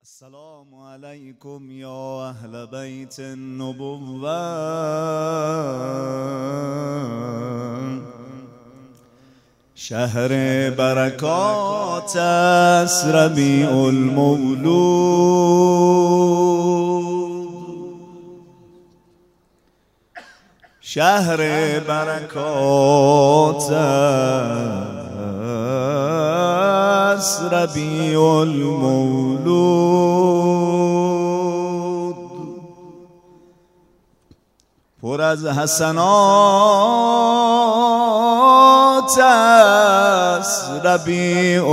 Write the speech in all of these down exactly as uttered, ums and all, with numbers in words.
السلام علیکم یا اهل بیت النبوة شهر برکات است ربیع المولود، شهر برکات است ربیع المولود، پر از حسنات است ربیع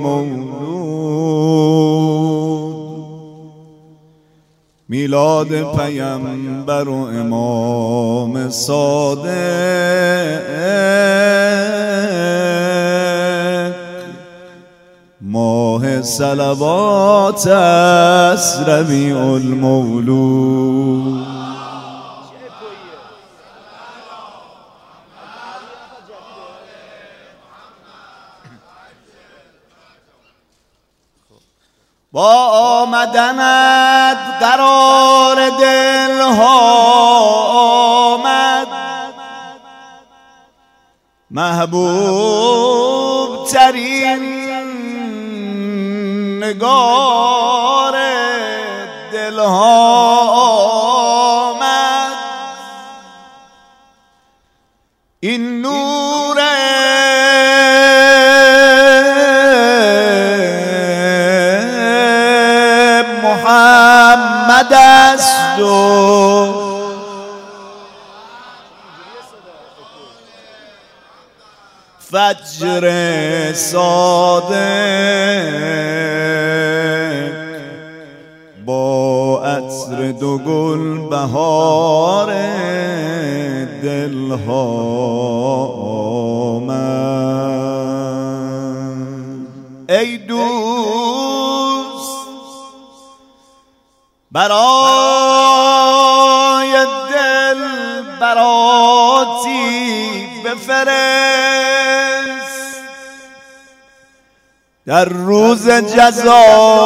المولود، میلاد پیامبر و امام صادق، ماه صلوات است ربیع المولود. با آمدنت قرار دلها آمد، محبوب ترین نگار دلها آمد، این نور محمد است و فجر صادق، با عطر دو گل بهار دلها آمد. ای دوست برای دل براتی بفرست، در روز جزا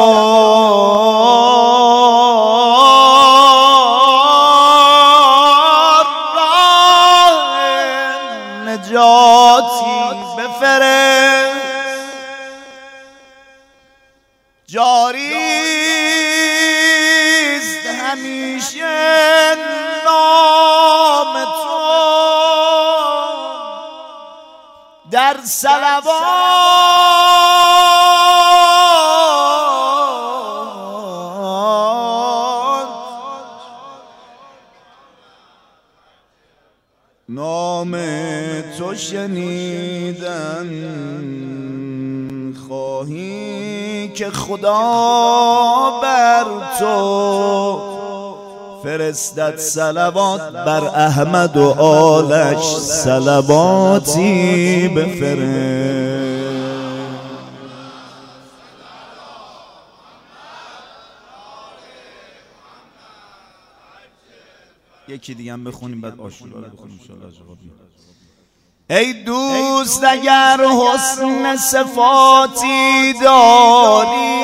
راه نجاتی بفرست، جاری همیشه نام تو در صلوات، نام تو شنیدن خواهی که خدا بر تو فرستد صلوات، بر احمد و آلش صلواتی بفرست. یکی دیگه هم بخونیم بعد آشورا رو بخونیم ان شاءالله. ای دوست اگر حسن صفاتی داری،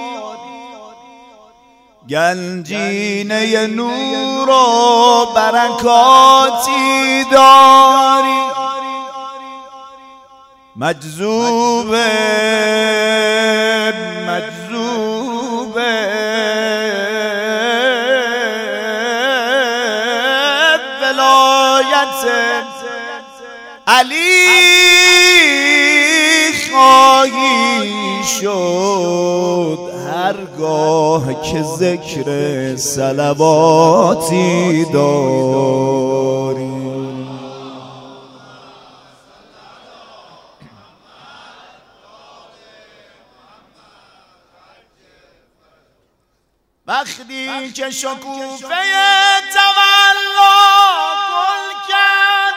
گنجینه نور و برکاتی داری، مجذوب مجذوب ولایت علی خواهی شد، هرگاه که ذکر صلواتی داری. وقتی که شکوفه تولا گل کرد،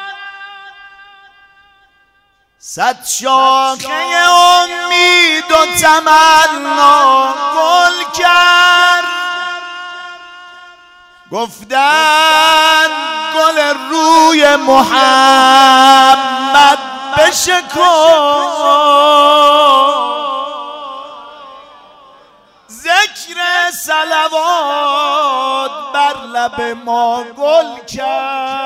صد شاخه امید و تمنا گل کرد، گفتن گل روی محمد بشکن، ذکر ذکر صلوات بر لب ما گل کرد.